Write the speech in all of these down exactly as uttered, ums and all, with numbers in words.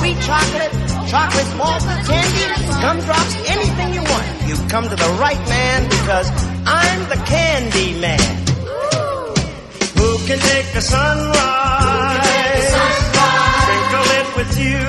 sweet chocolate, chocolate malted candy, gumdrops, anything you want. You've come to the right man because I'm the candy man. Who can take a sunrise, sprinkle it with you,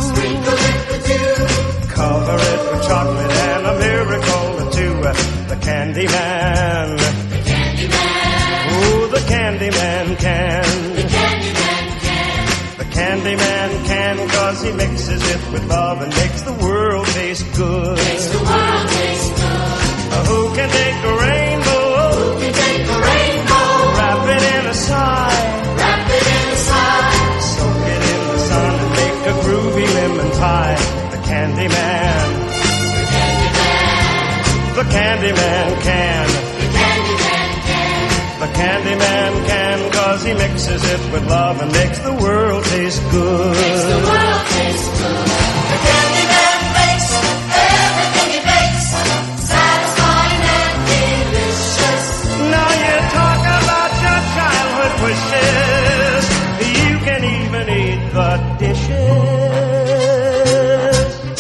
cover it with chocolate and a miracle or two. The candy man, oh, the candy man can. The candy man can, cause he mixes it with love and makes the world taste good. Makes the world taste good. Uh, who can take a rainbow? Who can take a rainbow? Wrap it in a sigh. Wrap it in a sigh. Soak it in the sun and make a groovy lemon pie. The candy man. The candy man. The candy man can. The candy man can. The candy man can, cause he mixes it with love and makes the world taste good. Makes the world taste good. The candy man makes everything he bakes satisfying and delicious. Now you talk about your childhood wishes. You can even eat the dishes.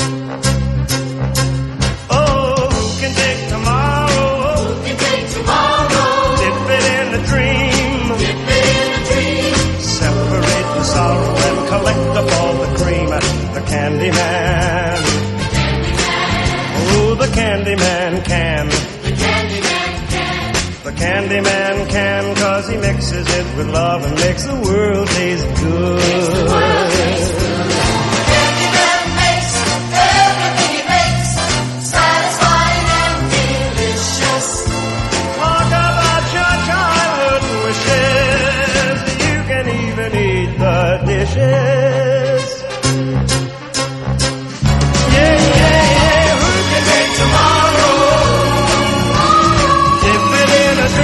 Oh, who can take tomorrow? Who can take tomorrow? Dip it in a dream. Dip it in a dream. Separate the sorrow and collect up all the cream. The candy man. The candy man. Oh, the candy man can. The candy man can. The candy man can, cause he mixes it with love and makes the world taste good. Makes the world taste good. The candy man makes everything he makes satisfying and delicious. Talk about your childhood wishes. You can even eat the dishes. Yeah, yeah, yeah. Who can take tomorrow? Dip it in a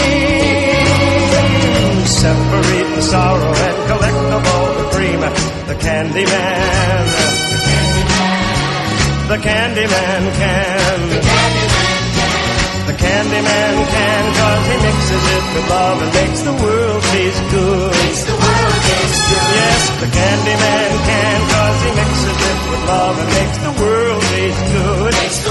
dream. Separate the sorrow and collect up all the cream. The candy man. The candy man can. The candy man can. The candy man can, cause he mixes it with love and makes the world taste good. Makes the world taste good. Yes, the candy man can, cause he mixes it with love and makes the world taste good. Makes the